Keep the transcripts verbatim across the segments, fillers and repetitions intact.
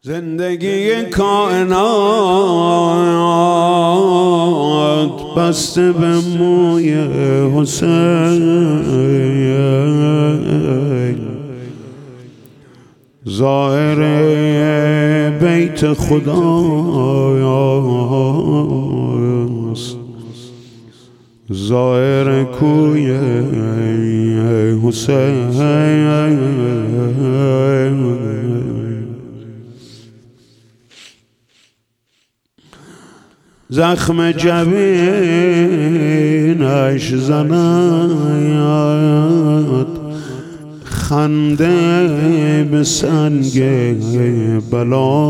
زندگی کائنات بسته به موی حسین، ظاهر بیت خداست، ظاهر کوی حسین. زخم جبینش زند، خنده به سنگ بلا،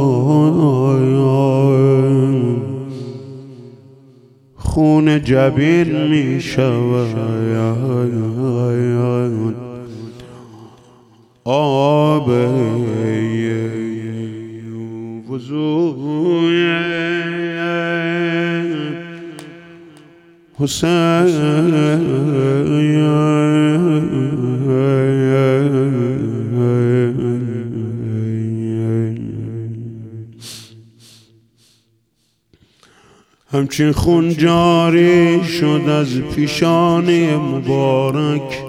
خون جبین می شود آب وضوی حسین. همچین خون جاری شد از پیشانی مبارک،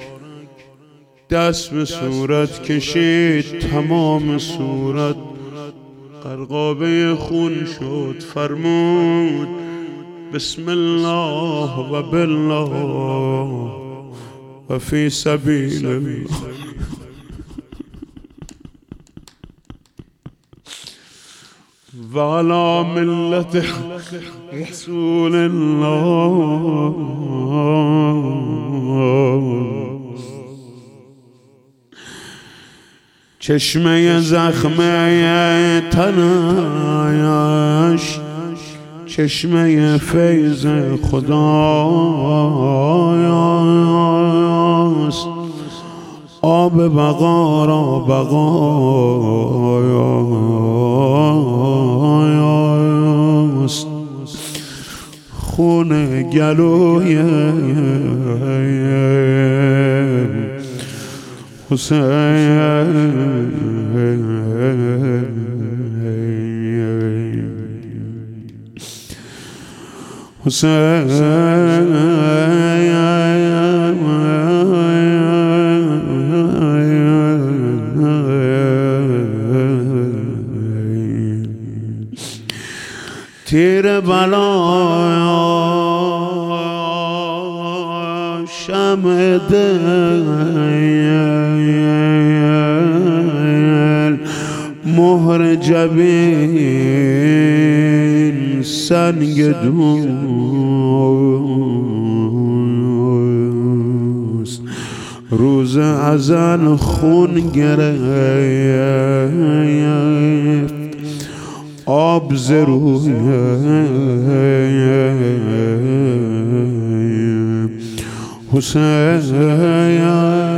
دست به صورت کشید، تمام صورت غرقابه خون شد. فرمود بسم الله و بالله و فی سبیل الله و علی ملت رسول الله. چشمه زخمه تنش چشمه فیض خداست، آب بقا را بقاست، خون گلوی حسین. حسین تیر بلا شمع دل، مهر جبین سنگ دوست، روز ازل خون گرفت، آب ز روی حسین.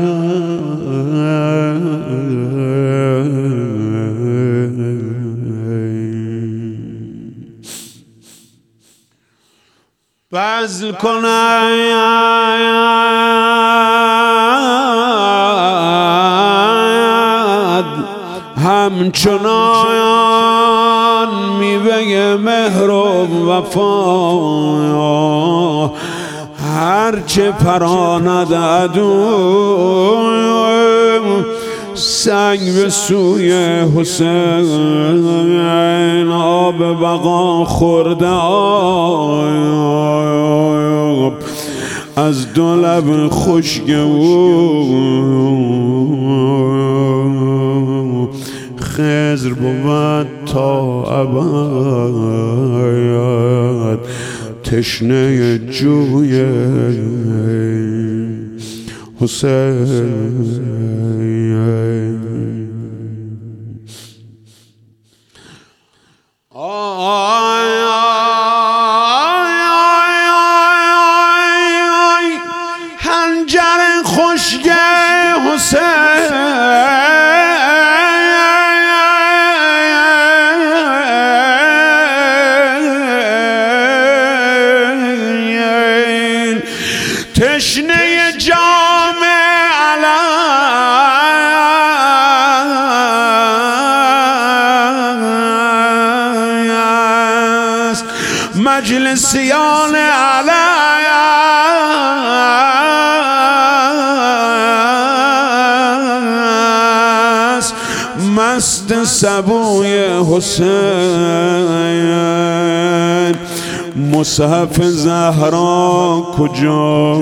بذل کند همچنان میوه مهر و وفا، هرچه پراند عدو سنگ به سوی حسین، آب بقا خورده آب از دو لب خشک او، خضر بود تا ابد تشنه جوی حسین. هنجر خشک حسین، تشنه جام علم مجلسیان علیس مست سبوی حسین مصحف زهرا کجا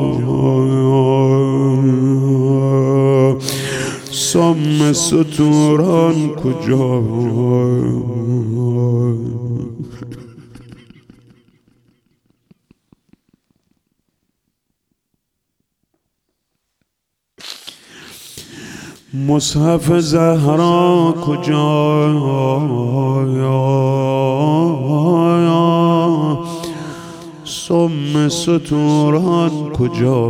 سم ستوران کجا مصحف زهرا کجا سم ستوران کجا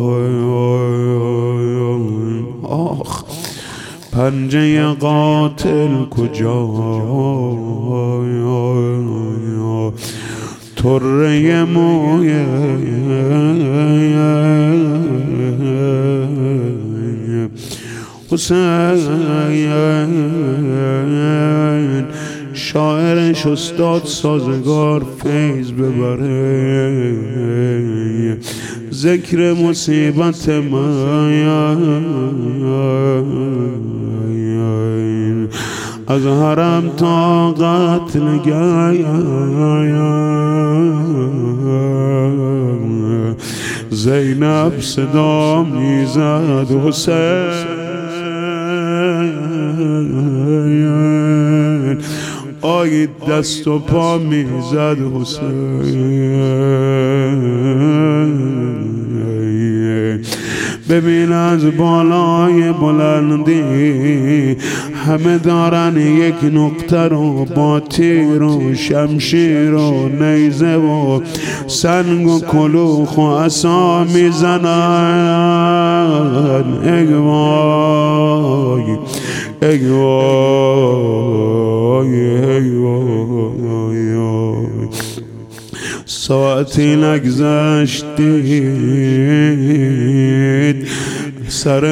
آخ پنجه قاتل کجا طره موی حسین شاعرش استاد سازگار فیض ببره ذکر مصیبت من از حرم تا قتل زینب صدا میزد حسین آی دست و پا میزد حسین ببین از بالای بلندی همه دارن یک نقطه رو با تیر و شمشیر و نیزه و سنگ و کلوخ و عصا میزنن ای وای ای وای ای وای ساعتی نگذشتید سر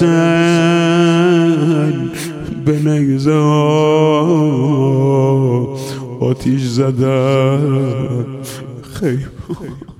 حسین به نیزه آتیش زدن خیلی